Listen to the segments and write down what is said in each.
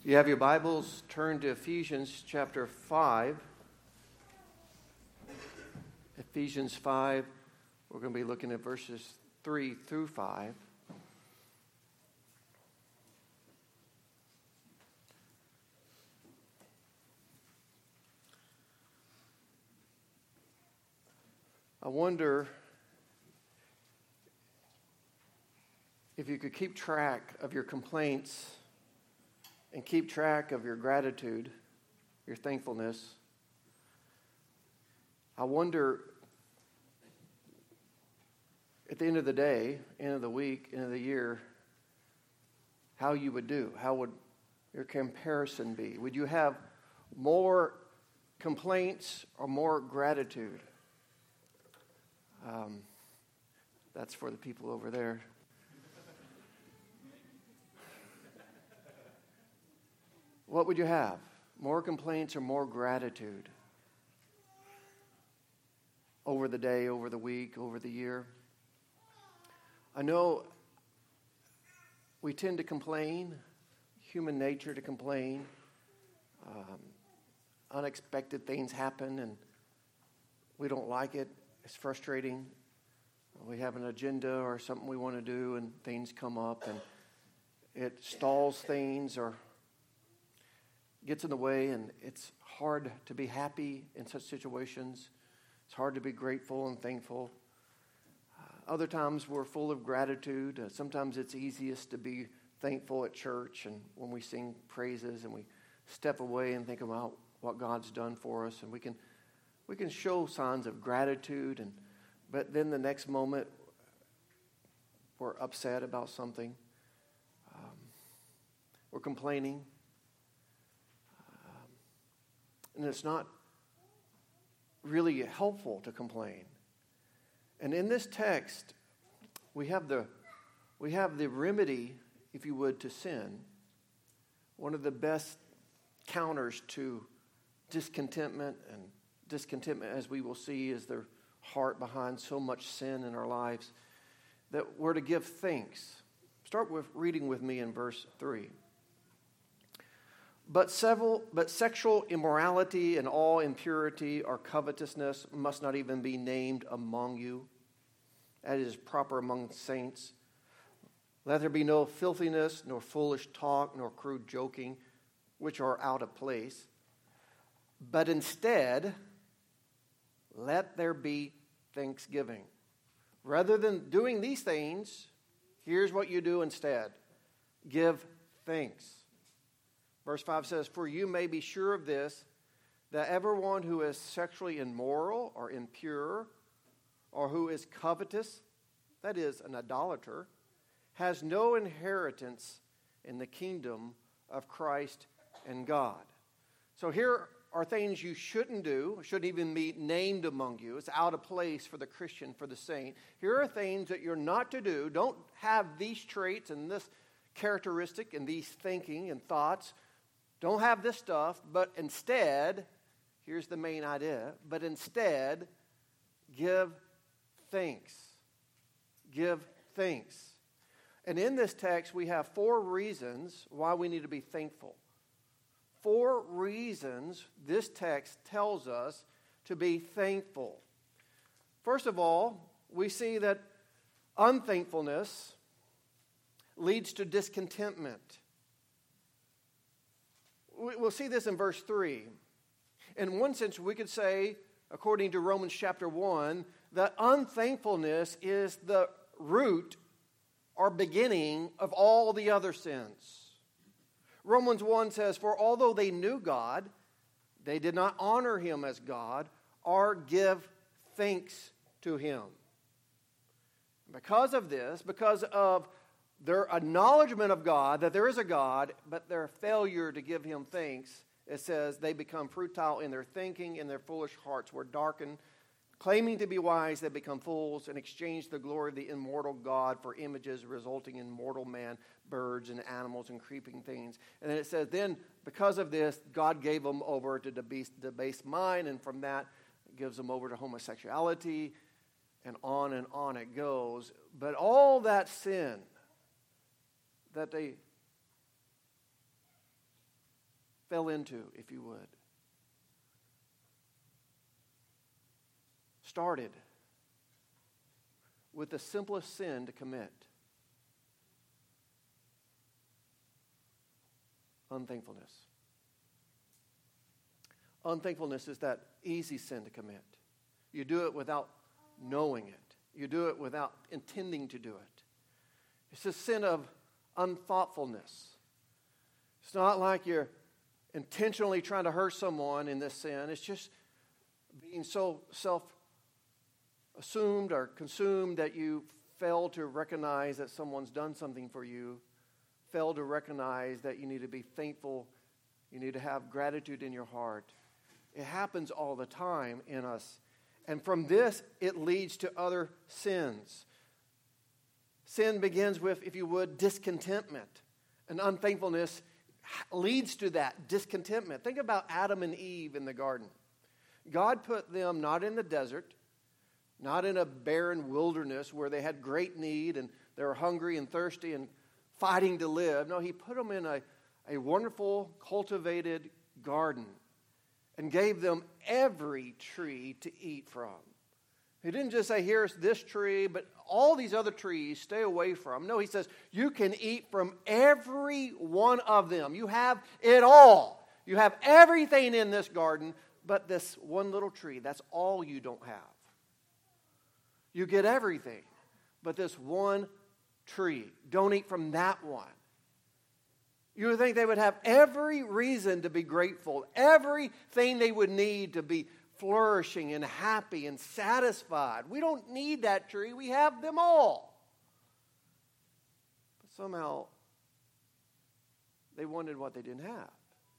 You have your Bibles, turn to Ephesians chapter 5. Ephesians 5, we're going to be looking at verses 3 through 5. I wonder if you could keep track of your complaints and keep track of your gratitude, your thankfulness. I wonder, at the end of the day, end of the week, end of the year, how you would do. How would your comparison be? Would you have more complaints or more gratitude? That's for the people over there. What would you have? More complaints or more gratitude? Over the day, over the week, over the year? I know we tend to complain, human nature to complain. Unexpected things happen and we don't like it. It's frustrating. We have an agenda or something we want to do and things come up and it stalls things or gets in the way, and it's hard to be happy in such situations. It's hard to be grateful and thankful. Other times we're full of gratitude. Sometimes it's easiest to be thankful at church and when we sing praises and we step away and think about what God's done for us, and we can show signs of gratitude, but then the next moment we're upset about something. We're complaining. And it's not really helpful to complain. And in this text, we have the remedy, if you would, to sin. One of the best counters to discontentment, and discontentment, as we will see, is the heart behind so much sin in our lives, that we're to give thanks. Start with reading with me in verse 3. But sexual immorality and all impurity or covetousness must not even be named among you. That is proper among saints. Let there be no filthiness, nor foolish talk, nor crude joking, which are out of place. But instead, let there be thanksgiving. Rather than doing these things, here's what you do instead. Give thanks. Verse 5 says, "For you may be sure of this, that everyone who is sexually immoral or impure, or who is covetous, that is, an idolater, has no inheritance in the kingdom of Christ and God." So here are things you shouldn't do, shouldn't even be named among you. It's out of place for the Christian, for the saint. Here are things that you're not to do. Don't have these traits and this characteristic and these thinking and thoughts. Don't have this stuff, but instead, here's the main idea, but instead, give thanks. Give thanks. And in this text, we have 4 reasons why we need to be thankful. 4 reasons this text tells us to be thankful. First of all, we see that unthankfulness leads to discontentment. We'll see this in verse 3. In one sense, we could say, according to Romans chapter 1, that unthankfulness is the root or beginning of all the other sins. Romans 1 says, "For although they knew God, they did not honor him as God or give thanks to him." Because of this, because of their acknowledgement of God, that there is a God, but their failure to give him thanks, it says they become futile in their thinking, and their foolish hearts were darkened. Claiming to be wise, they become fools and exchange the glory of the immortal God for images, resulting in mortal man, birds and animals and creeping things. And then it says, then because of this, God gave them over to debased mind, and from that it gives them over to homosexuality, and on it goes. But all that sin that they fell into, if you would, started with the simplest sin to commit: unthankfulness. Unthankfulness is that easy sin to commit. You do it without knowing it. You do it without intending to do it. It's a sin of unthoughtfulness. It's not like you're intentionally trying to hurt someone in this sin. It's just being so self-assumed or consumed that you fail to recognize that someone's done something for you, fail to recognize that you need to be thankful, you need to have gratitude in your heart. It happens all the time in us. And from this, it leads to other sins. Sin begins with, if you would, discontentment. And unthankfulness leads to that discontentment. Think about Adam and Eve in the garden. God put them not in the desert, not in a barren wilderness where they had great need and they were hungry and thirsty and fighting to live. No, He put them in a wonderful, cultivated garden and gave them every tree to eat from. He didn't just say, here's this tree, but all these other trees, stay away from. No, He says, you can eat from every one of them. You have it all. You have everything in this garden, but this one little tree, that's all you don't have. You get everything, but this one tree, don't eat from that one. You would think they would have every reason to be grateful, everything they would need to be flourishing and happy and satisfied. We don't need that tree. We have them all. But somehow they wanted what they didn't have.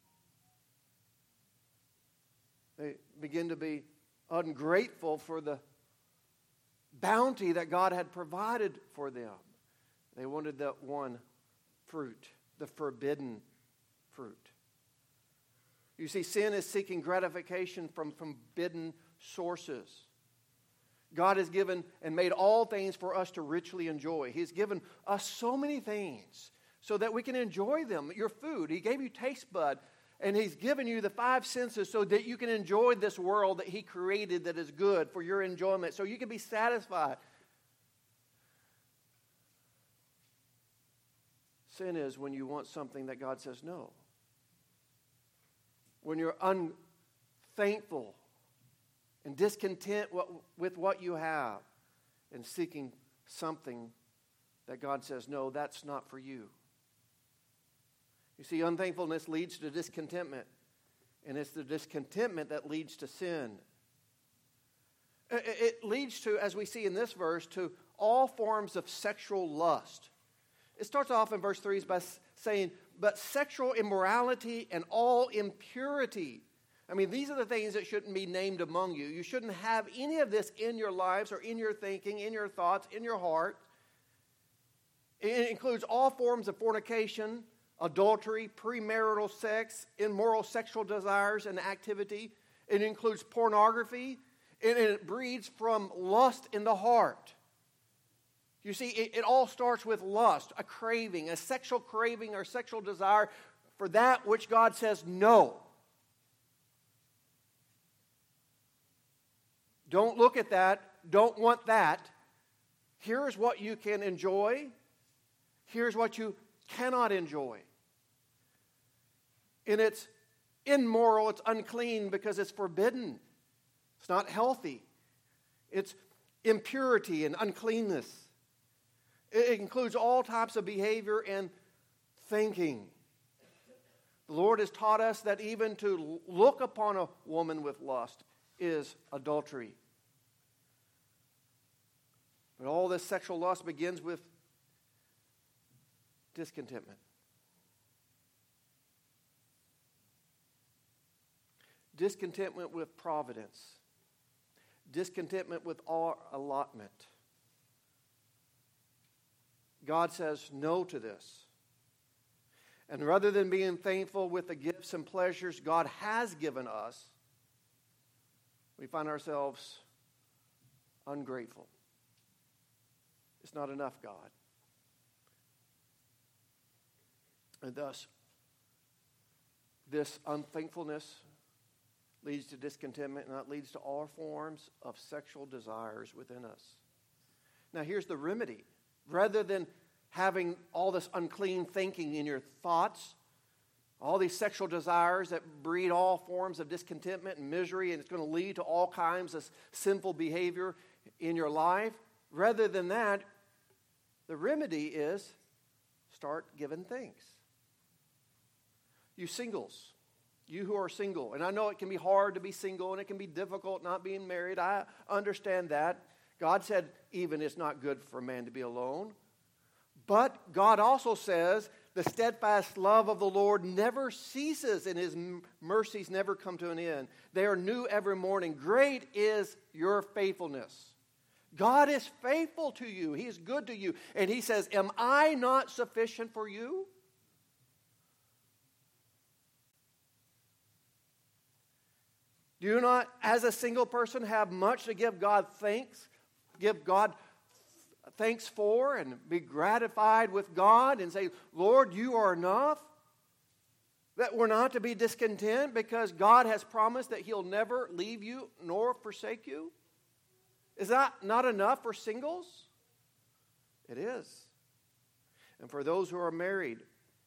They begin to be ungrateful for the bounty that God had provided for them. They wanted that one fruit, the forbidden fruit. You see, sin is seeking gratification from forbidden sources. God has given and made all things for us to richly enjoy. He's given us so many things so that we can enjoy them. Your food, He gave you taste bud, and He's given you the five senses so that you can enjoy this world that He created that is good for your enjoyment, so you can be satisfied. Sin is when you want something that God says no. When you're unthankful and discontent with what you have and seeking something that God says, no, that's not for you. You see, unthankfulness leads to discontentment, and it's the discontentment that leads to sin. It leads to, as we see in this verse, to all forms of sexual lust. It starts off in verse 3 by saying, but sexual immorality and all impurity. I mean, these are the things that shouldn't be named among you. You shouldn't have any of this in your lives or in your thinking, in your thoughts, in your heart. It includes all forms of fornication, adultery, premarital sex, immoral sexual desires and activity. It includes pornography, and it breeds from lust in the heart. You see, it all starts with lust, a craving, a sexual craving or sexual desire for that which God says no. Don't look at that. Don't want that. Here's what you can enjoy. Here's what you cannot enjoy. And it's immoral, it's unclean because it's forbidden. It's not healthy. It's impurity and uncleanness. It includes all types of behavior and thinking. The Lord has taught us that even to look upon a woman with lust is adultery. But all this sexual lust begins with discontentment. Discontentment with providence. Discontentment with our allotment. God says no to this. And rather than being thankful with the gifts and pleasures God has given us, we find ourselves ungrateful. It's not enough, God. And thus, This unthankfulness leads to discontentment, and that leads to all forms of sexual desires within us. Now, here's the remedy. Rather than having all this unclean thinking in your thoughts, all these sexual desires that breed all forms of discontentment and misery, and it's going to lead to all kinds of sinful behavior in your life, rather than that, the remedy is start giving thanks. You singles, you who are single, and I know it can be hard to be single and it can be difficult not being married. I understand that. God said even it's not good for a man to be alone. But God also says the steadfast love of the Lord never ceases and his mercies never come to an end. They are new every morning. Great is your faithfulness. God is faithful to you. He is good to you. And he says, am I not sufficient for you? Do you not, as a single person, have much to give God thanks? Give God thanks for and be gratified with God and say, Lord, you are enough? That we're not to be discontent because God has promised that he'll never leave you nor forsake you? Is that not enough for singles? It is. And for those who are married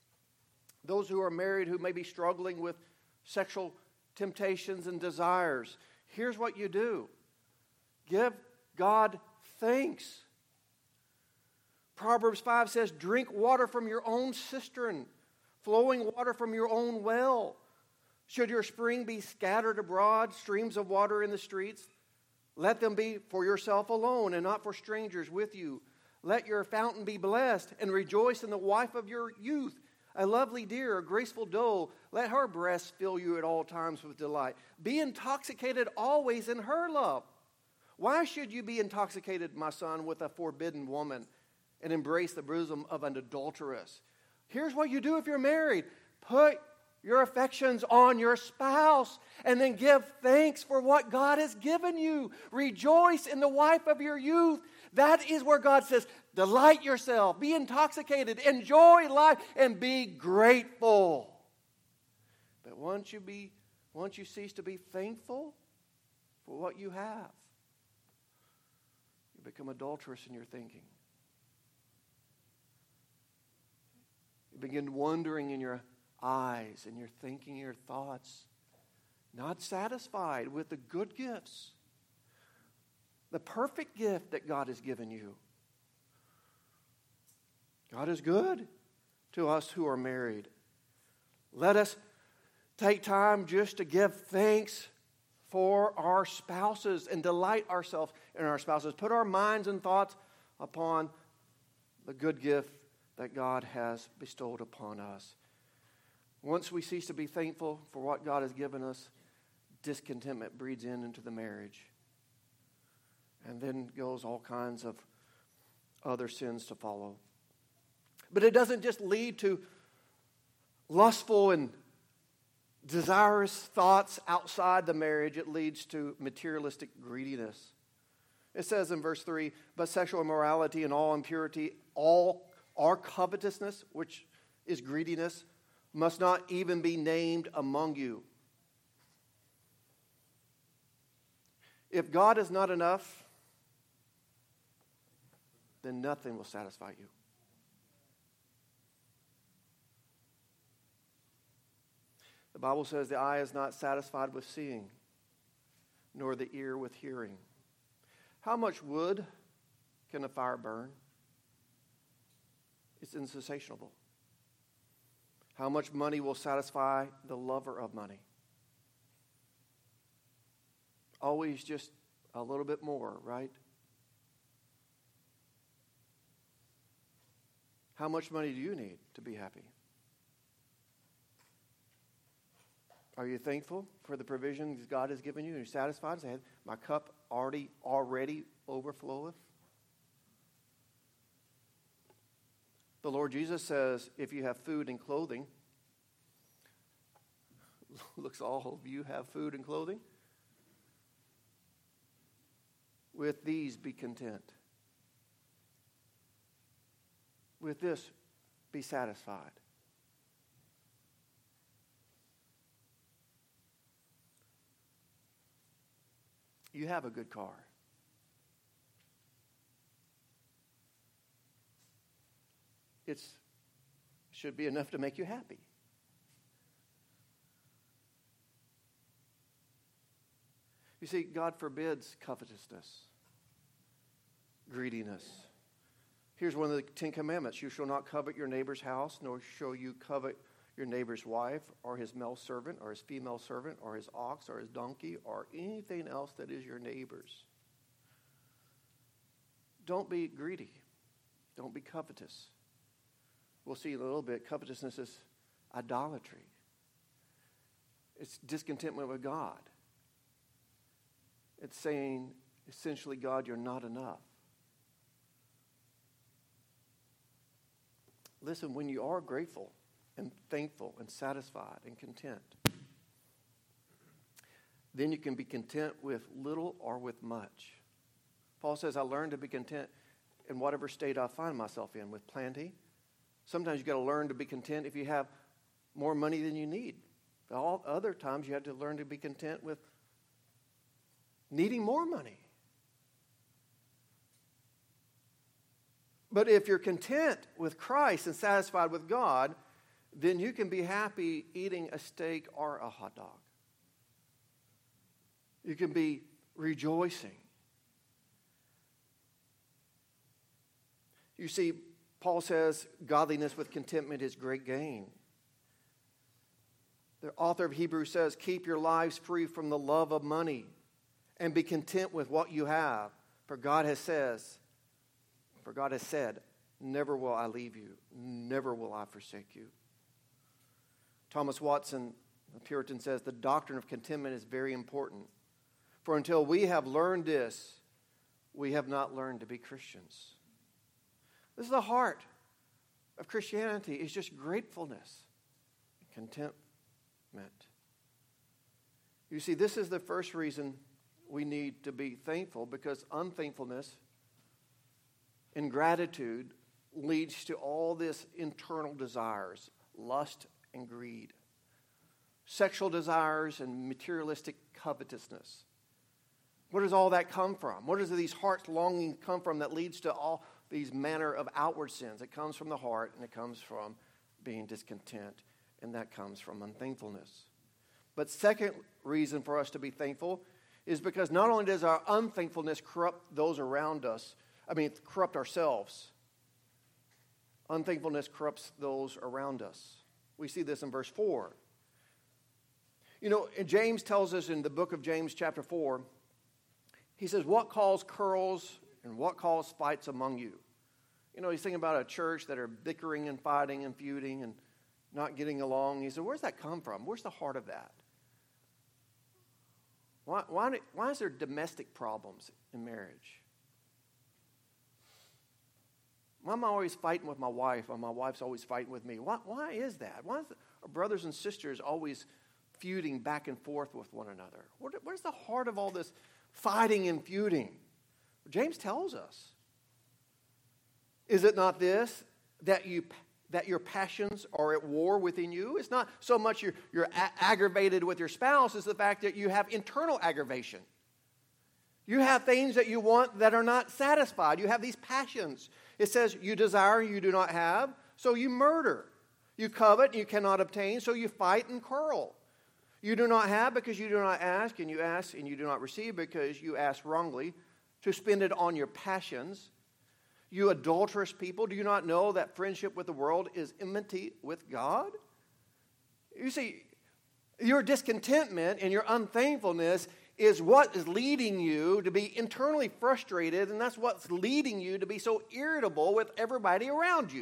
who may be struggling with sexual temptations and desires, here's what you do. Give God thanks. Proverbs 5 says, drink water from your own cistern, flowing water from your own well. Should your spring be scattered abroad, streams of water in the streets, let them be for yourself alone and not for strangers with you. Let your fountain be blessed and rejoice in the wife of your youth. A lovely deer, a graceful doe, let her breast fill you at all times with delight. Be intoxicated always in her love. Why should you be intoxicated, my son, with a forbidden woman and embrace the bosom of an adulteress? Here's what you do if you're married. Put your affections on your spouse and then give thanks for what God has given you. Rejoice in the wife of your youth. That is where God says, delight yourself, be intoxicated, enjoy life, and be grateful. But once you cease to be thankful for what you have, you become adulterous in your thinking. You begin wandering in your eyes and your thinking, your thoughts, not satisfied with the good gifts, the perfect gift that God has given you. God is good to us who are married. Let us take time just to give thanks for our spouses and delight ourselves in our spouses. Put our minds and thoughts upon the good gift that God has bestowed upon us. Once we cease to be thankful for what God has given us, discontentment breeds into the marriage. And then goes all kinds of other sins to follow. But it doesn't just lead to lustful and desirous thoughts outside the marriage. It leads to materialistic greediness. It says in verse 3, but sexual immorality and all impurity, all our covetousness, which is greediness, must not even be named among you. If God is not enough, then nothing will satisfy you. The Bible says the eye is not satisfied with seeing, nor the ear with hearing. How much wood can a fire burn? It's insatiable. How much money will satisfy the lover of money? Always just a little bit more, right? How much money do you need to be happy? Are you thankful for the provisions God has given you? Are you satisfied? Say, my cup already overfloweth. The Lord Jesus says, if you have food and clothing, looks all of you have food and clothing. With these be content. With this be satisfied. You have a good car. It should be enough to make you happy. You see, God forbids covetousness, greediness. Here's one of the 10 Commandments. You shall not covet your neighbor's house, nor shall you covet your neighbor's wife, or his male servant, or his female servant, or his ox, or his donkey, or anything else that is your neighbor's. Don't be greedy. Don't be covetous. We'll see in a little bit, covetousness is idolatry. It's discontentment with God. It's saying, essentially, God, you're not enough. Listen, when you are grateful and thankful and satisfied and content, then you can be content with little or with much. Paul says, I learned to be content in whatever state I find myself in, with plenty. Sometimes you've got to learn to be content if you have more money than you need. All other times you have to learn to be content with needing more money. But if you're content with Christ and satisfied with God, then you can be happy eating a steak or a hot dog. You can be rejoicing. You see, Paul says godliness with contentment is great gain. The author of Hebrews says, keep your lives free from the love of money and be content with what you have. For God has said, never will I leave you, never will I forsake you. Thomas Watson, a Puritan, says, the doctrine of contentment is very important. For until we have learned this, we have not learned to be Christians. This is the heart of Christianity, is just gratefulness and contentment. You see, this is the first reason we need to be thankful, because unthankfulness, ingratitude, leads to all this internal desires, lust and greed, sexual desires and materialistic covetousness. Where does all that come from? Where does these heart's longing come from that leads to all these manner of outward sins? It comes from the heart, and it comes from being discontent, and that comes from unthankfulness. But second reason for us to be thankful is because not only does our unthankfulness corrupt those around us, corrupt ourselves. Unthankfulness corrupts those around us. We see this in verse 4. And James tells us in the book of James chapter 4, he says, what causes quarrels and what causes fights among you? He's thinking about a church that are bickering and fighting and feuding and not getting along. He said, where's that come from? Where's the heart of that? Why is there domestic problems in marriage? Why am I always fighting with my wife, or my wife's always fighting with me? Why is that? Why is our brothers and sisters always feuding back and forth with one another? Where's the heart of all this fighting and feuding? James tells us. Is it not this, that your passions are at war within you? It's not so much you're aggravated with your spouse, it's the fact that you have internal aggravation. You have things that you want that are not satisfied. You have these passions. It says you desire, you do not have, so you murder. You covet, you cannot obtain, so you fight and quarrel. You do not have because you do not ask, and you ask and you do not receive because you ask wrongly, to spend it on your passions. You adulterous people, do you not know that friendship with the world is enmity with God? You see, your discontentment and your unthankfulness is what is leading you to be internally frustrated, and that's what's leading you to be so irritable with everybody around you.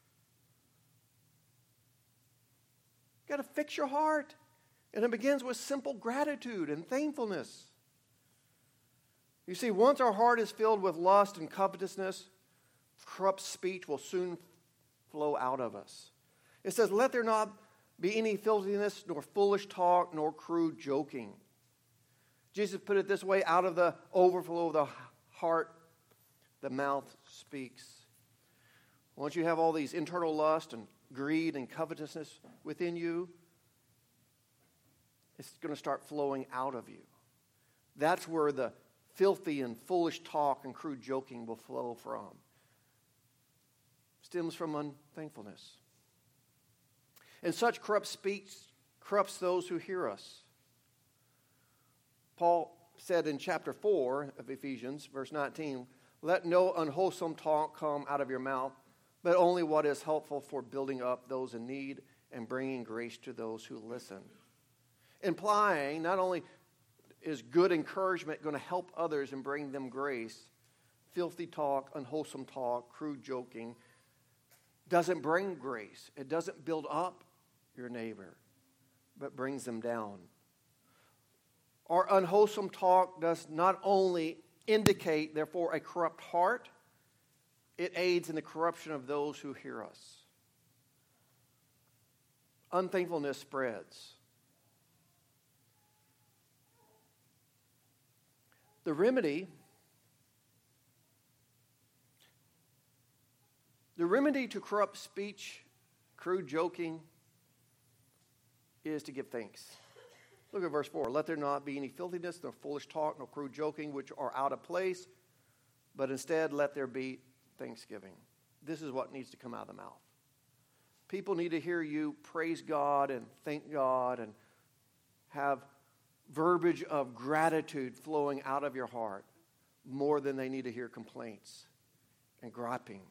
You've got to fix your heart, and it begins with simple gratitude and thankfulness. You see, once our heart is filled with lust and covetousness, corrupt speech will soon flow out of us. It says, let there not be any filthiness, nor foolish talk, nor crude joking. Jesus put it this way, out of the overflow of the heart, the mouth speaks. Once you have all these internal lust and greed and covetousness within you, it's going to start flowing out of you. That's where the filthy and foolish talk and crude joking will flow from. Stems from unthankfulness. And such corrupt speech corrupts those who hear us. Paul said in chapter 4 of Ephesians, verse 19, "Let no unwholesome talk come out of your mouth, but only what is helpful for building up those in need and bringing grace to those who listen." Implying not only is good encouragement going to help others and bring them grace, filthy talk, unwholesome talk, crude joking doesn't bring grace. It doesn't build up your neighbor, but brings them down. Our unwholesome talk does not only indicate, therefore, a corrupt heart, it aids in the corruption of those who hear us. Unthankfulness spreads. The remedy to corrupt speech, crude joking, is to give thanks. Look at verse 4. "Let there not be any filthiness, nor foolish talk, nor crude joking, which are out of place, but instead let there be thanksgiving." This is what needs to come out of the mouth. People need to hear you praise God and thank God and have verbiage of gratitude flowing out of your heart more than they need to hear complaints and griping.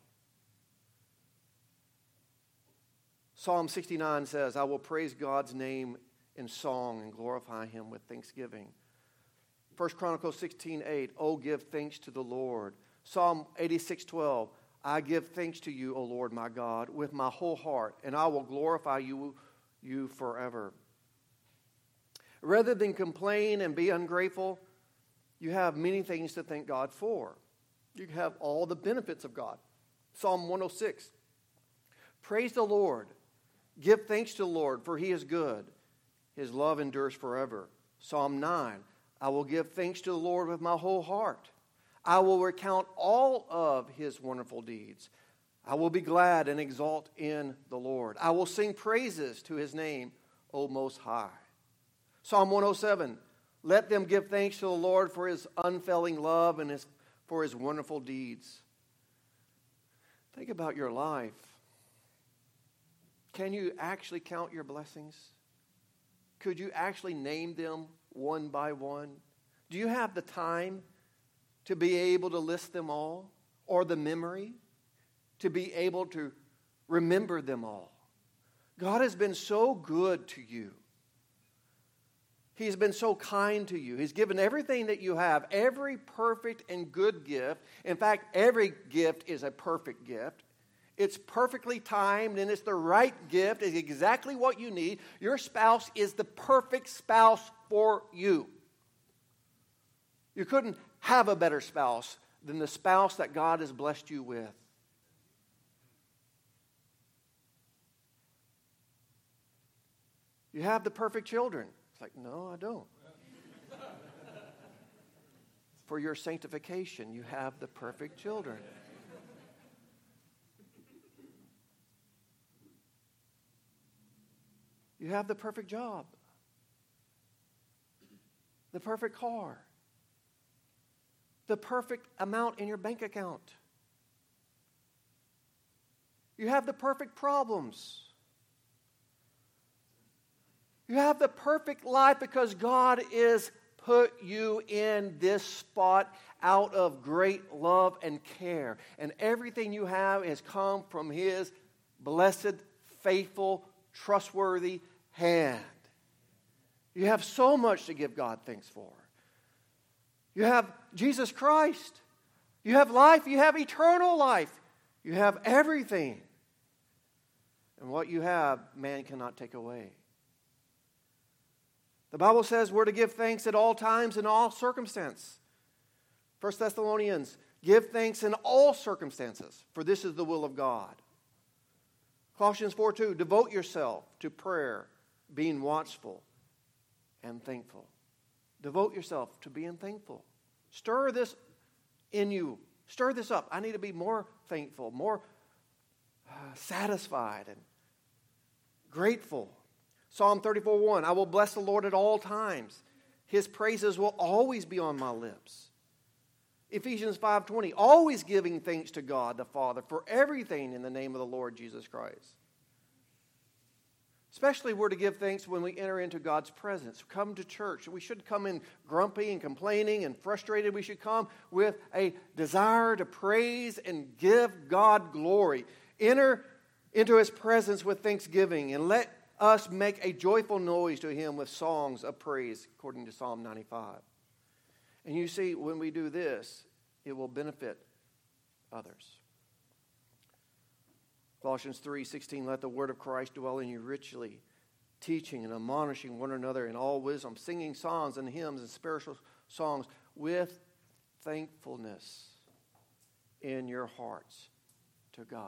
Psalm 69 says, "I will praise God's name in song and glorify him with thanksgiving." 1 Chronicles 16:8, "Oh, give thanks to the Lord." Psalm 86:12, "I give thanks to you, O Lord my God, with my whole heart, and I will glorify you forever." Rather than complain and be ungrateful, you have many things to thank God for. You have all the benefits of God. Psalm 106, "Praise the Lord. Give thanks to the Lord, for he is good. His love endures forever." Psalm 9, "I will give thanks to the Lord with my whole heart. I will recount all of his wonderful deeds. I will be glad and exult in the Lord. I will sing praises to his name, O Most High." Psalm 107, "Let them give thanks to the Lord for his unfailing love and for his wonderful deeds." Think about your life. Can you actually count your blessings? Could you actually name them one by one? Do you have the time to be able to list them all, or the memory to be able to remember them all? God has been so good to you. He's been so kind to you. He's given everything that you have, every perfect and good gift. In fact, every gift is a perfect gift. It's perfectly timed, and it's the right gift. It's exactly what you need. Your spouse is the perfect spouse for you. You couldn't have a better spouse than the spouse that God has blessed you with. You have the perfect children. It's like, no, I don't. For your sanctification, you have the perfect children. You have the perfect job, the perfect car, the perfect amount in your bank account. You have the perfect problems. You have the perfect life because God is put you in this spot out of great love and care. And everything you have has come from his blessed, faithful, trustworthy hand. You have so much to give God thanks for. You have Jesus Christ. You have life. You have eternal life. You have everything. And what you have, man cannot take away. The Bible says we're to give thanks at all times in all circumstances. 1 Thessalonians, give thanks in all circumstances, for this is the will of God. Colossians 4:2, devote yourself to prayer, being watchful and thankful. Devote yourself to being thankful. Stir this in you. Stir this up. I need to be more thankful, more satisfied and grateful. Psalm 34:1, I will bless the Lord at all times. His praises will always be on my lips. Ephesians 5:20, always giving thanks to God the Father for everything in the name of the Lord Jesus Christ. Especially we're to give thanks when we enter into God's presence. Come to church. We should come in grumpy and complaining and frustrated. We should come with a desire to praise and give God glory. Enter into His presence with thanksgiving and let us make a joyful noise to Him with songs of praise, according to Psalm 95. And you see, when we do this, it will benefit others. Colossians 3:16, let the word of Christ dwell in you richly, teaching and admonishing one another in all wisdom, singing songs and hymns and spiritual songs with thankfulness in your hearts to God.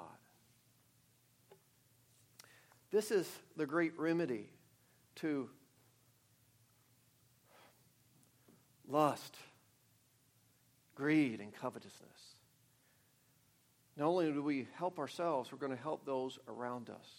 This is the great remedy to lust, greed, and covetousness. Not only do we help ourselves, we're going to help those around us.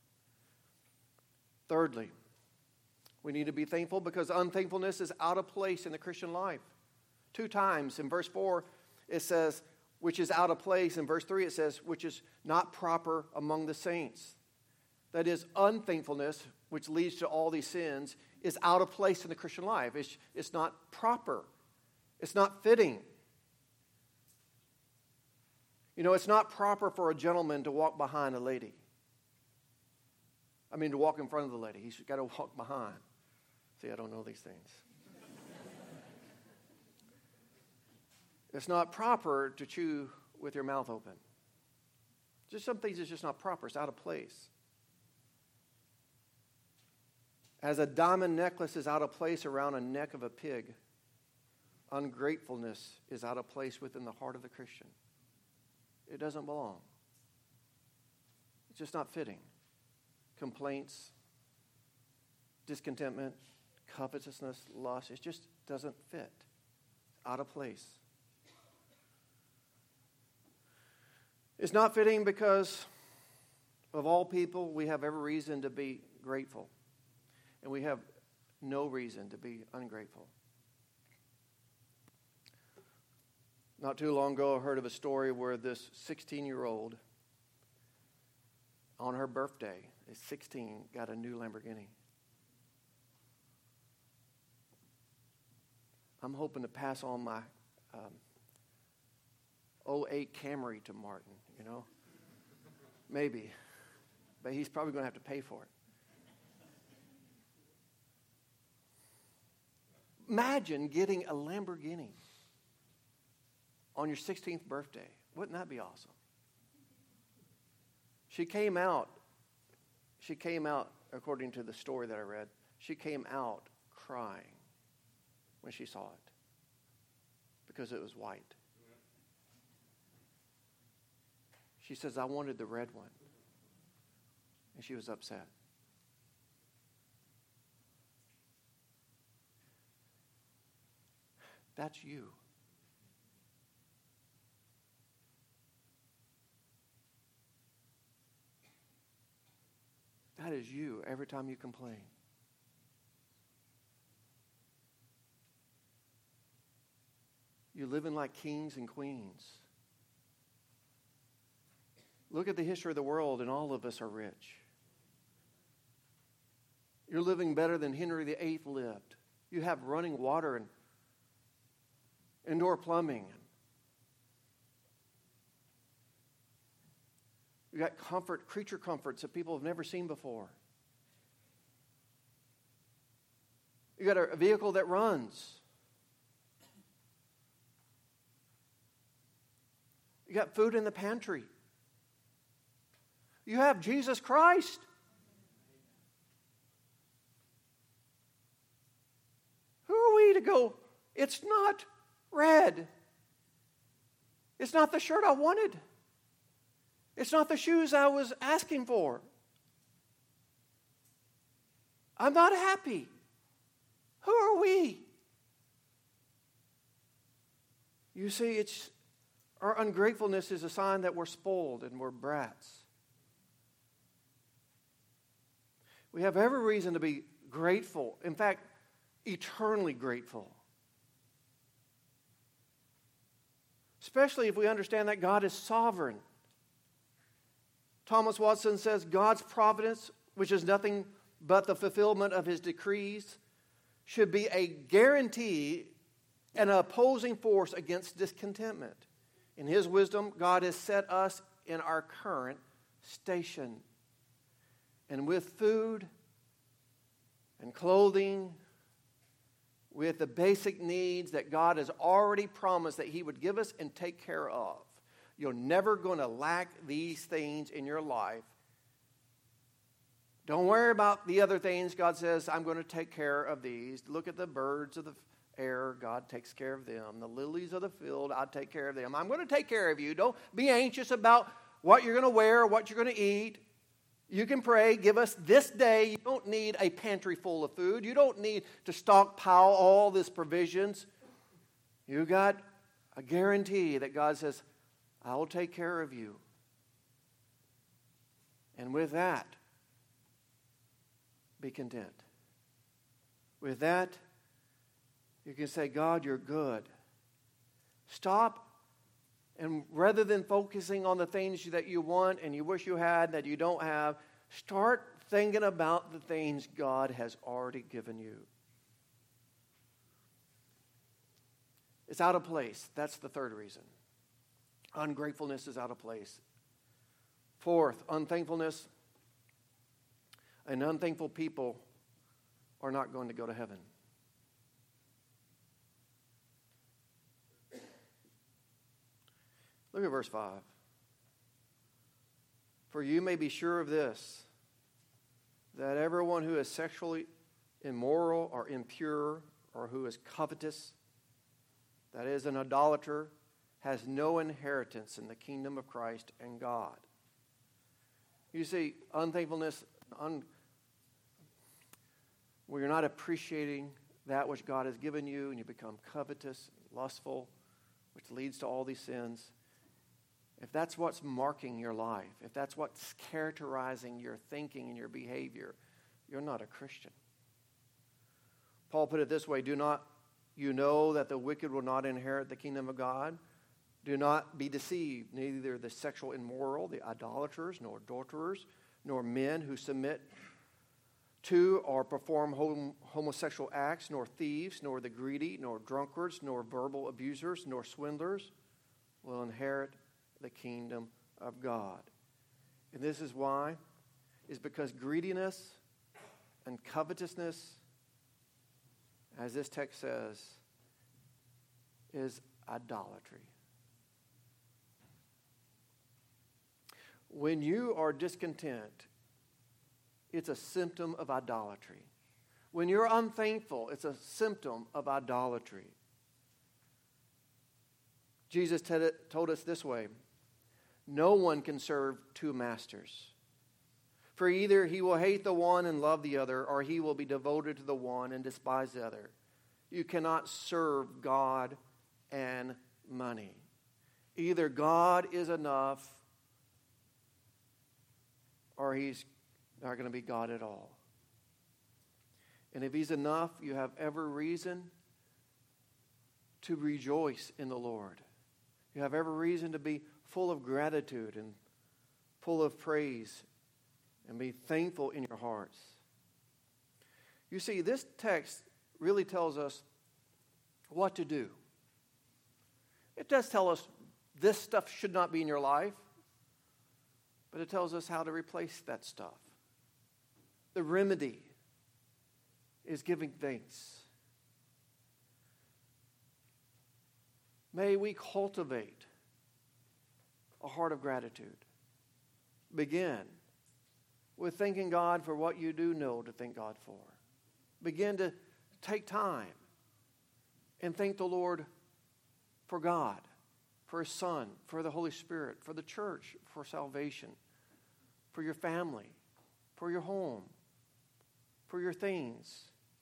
Thirdly, we need to be thankful because unthankfulness is out of place in the Christian life. 2 times in verse 4 it says, which is out of place. In verse 3 it says, which is not proper among the saints. That is, unthankfulness, which leads to all these sins, is out of place in the Christian life. It's not proper. It's not fitting. You know, it's not proper for a gentleman to walk behind a lady. I mean, to walk in front of the lady. He's got to walk behind. See, I don't know these things. It's not proper to chew with your mouth open. Just some things it's just not proper. It's out of place. As a diamond necklace is out of place around a neck of a pig, ungratefulness is out of place within the heart of the Christian. It doesn't belong. It's just not fitting. Complaints, discontentment, covetousness, lust, it just doesn't fit. It's out of place. It's not fitting because of all people, we have every reason to be grateful. And we have no reason to be ungrateful. Not too long ago, I heard of a story where this 16-year-old, on her birthday, at 16, got a new Lamborghini. I'm hoping to pass on my 08 Camry to Martin, you know. Maybe. But he's probably going to have to pay for it. Imagine getting a Lamborghini on your 16th birthday. Wouldn't that be awesome? She came out, according to the story that I read, she came out crying when she saw it because it was white. She says, I wanted the red one. And she was upset. That's you. That is you every time you complain. You're living like kings and queens. Look at the history of the world, and all of us are rich. You're living better than Henry VIII lived. You have running water and indoor plumbing. You got creature comforts that people have never seen before. You got a vehicle that runs. You got food in the pantry. You have Jesus Christ. Who are we to go, it's not red. It's not the shirt I wanted. It's not the shoes I was asking for. I'm not happy. Who are we? You see, our ungratefulness is a sign that we're spoiled and we're brats. We have every reason to be grateful. In fact, eternally grateful. especially if we understand that God is sovereign. Thomas Watson says, God's providence, which is nothing but the fulfillment of his decrees, should be a guarantee and an opposing force against discontentment. In his wisdom, God has set us in our current station. And with food and clothing, with the basic needs that God has already promised that he would give us and take care of. You're never going to lack these things in your life. Don't worry about the other things. God says, I'm going to take care of these. Look at the birds of the air. God takes care of them. The lilies of the field, I'll take care of them. I'm going to take care of you. Don't be anxious about what you're going to wear, what you're going to eat. You can pray, give us this day. You don't need a pantry full of food. You don't need to stockpile all these provisions. You got a guarantee that God says, I will take care of you. And with that, be content. With that, you can say, God, you're good. Stop, and rather than focusing on the things that you want and you wish you had that you don't have, start thinking about the things God has already given you. It's out of place. That's the third reason. Ungratefulness is out of place. Fourth, unthankfulness. And unthankful people are not going to go to heaven. Look at verse 5. For you may be sure of this, that everyone who is sexually immoral or impure or who is covetous, that is an idolater, has no inheritance in the kingdom of Christ and God. You see, unthankfulness, where you're not appreciating that which God has given you and you become covetous, lustful, which leads to all these sins. If that's what's marking your life, if that's what's characterizing your thinking and your behavior, you're not a Christian. Paul put it this way, do not you know that the wicked will not inherit the kingdom of God? Do not be deceived, neither the sexual immoral, the idolaters, nor adulterers, nor men who submit to or perform homosexual acts, nor thieves, nor the greedy, nor drunkards, nor verbal abusers, nor swindlers will inherit the kingdom of God. And this is why, is because greediness and covetousness, as this text says, is idolatry. When you are discontent, it's a symptom of idolatry. When you're unthankful, it's a symptom of idolatry. Jesus told us this way, no one can serve two masters. For either he will hate the one and love the other, or he will be devoted to the one and despise the other. You cannot serve God and money. Either God is enough, or he's not going to be God at all. And if he's enough, you have every reason to rejoice in the Lord. You have every reason to be full of gratitude and full of praise and be thankful in your hearts. You see, this text really tells us what to do. It does tell us this stuff should not be in your life, but it tells us how to replace that stuff. The remedy is giving thanks. May we cultivate a heart of gratitude. Begin with thanking God for what you do know to thank God for. Begin to take time and thank the Lord for God, for His Son, for the Holy Spirit, for the church, for salvation, for your family, for your home, for your things.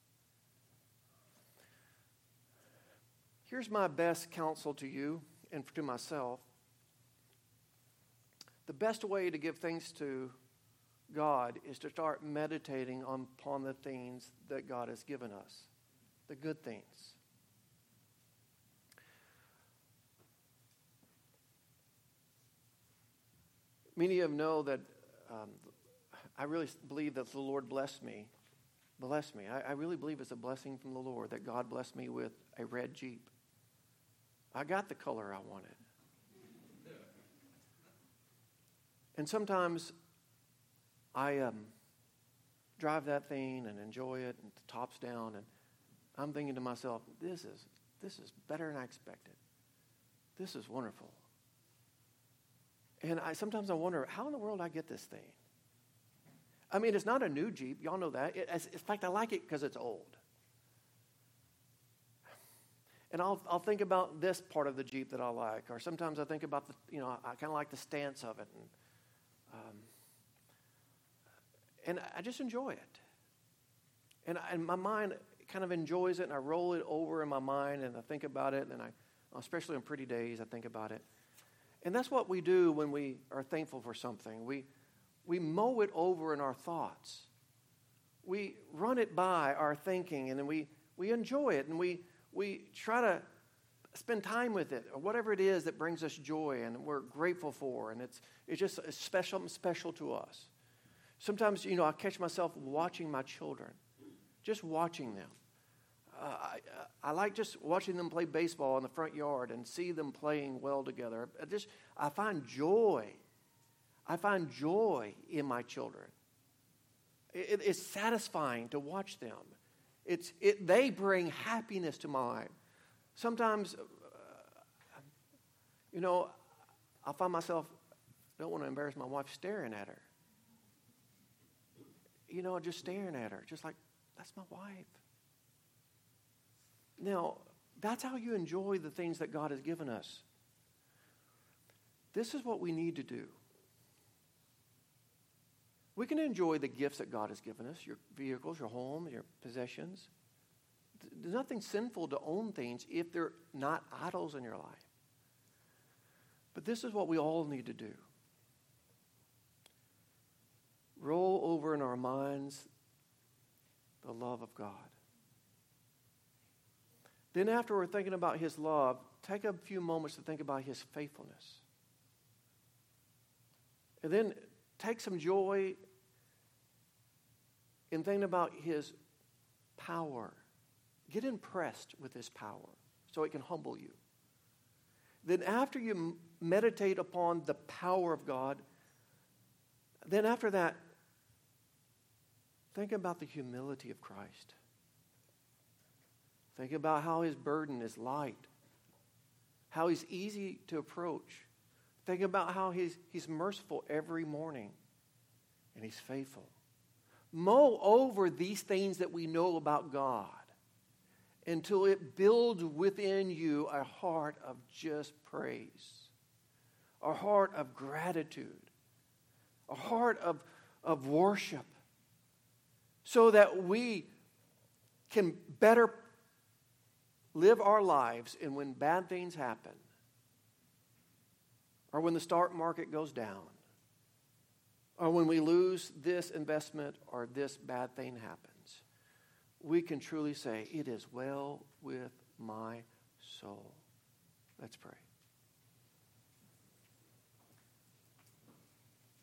Here's my best counsel to you and to myself. The best way to give thanks to God is to start meditating upon the things that God has given us, the good things. Many of you know that I really believe that the Lord blessed me. I really believe it's a blessing from the Lord that God blessed me with a red Jeep. I got the color I wanted. And sometimes I drive that thing and enjoy it, and the top's down, and I'm thinking to myself, this is better than I expected. This is wonderful. And sometimes I wonder, how in the world did I get this thing? I mean, it's not a new Jeep. Y'all know that. In fact, I like it because it's old. And I'll think about this part of the Jeep that I like. Or sometimes I think about I kind of like the stance of it. And I just enjoy it. And my mind kind of enjoys it, and I roll it over in my mind, and I think about it, and especially on pretty days, I think about it. And that's what we do when we are thankful for something. We mow it over in our thoughts. We run it by our thinking, and then we enjoy it, and we try to spend time with it, or whatever it is that brings us joy and we're grateful for, and it's just special to us. Sometimes, I catch myself watching my children, just watching them. I like just watching them play baseball in the front yard and see them playing well together. I find joy. I find joy in my children. It's satisfying to watch them. They bring happiness to my life. Sometimes, I find myself, don't want to embarrass my wife, staring at her. Just staring at her, just like, that's my wife. Now, that's how you enjoy the things that God has given us. This is what we need to do. We can enjoy the gifts that God has given us, your vehicles, your home, your possessions. There's nothing sinful to own things if they're not idols in your life. But this is what we all need to do. Roll over in our minds the love of God. Then after we're thinking about His love, take a few moments to think about His faithfulness. And then take some joy in thinking about His power. Get impressed with His power so it can humble you. Then after you meditate upon the power of God, then after that, think about the humility of Christ. Think about how His burden is light, how He's easy to approach. Think about how He's merciful every morning, and He's faithful. Mull over these things that we know about God until it builds within you a heart of just praise, a heart of gratitude, a heart of worship, so that we can better live our lives, and when bad things happen, or when the stock market goes down, or when we lose this investment or this bad thing happens, we can truly say, it is well with my soul. Let's pray.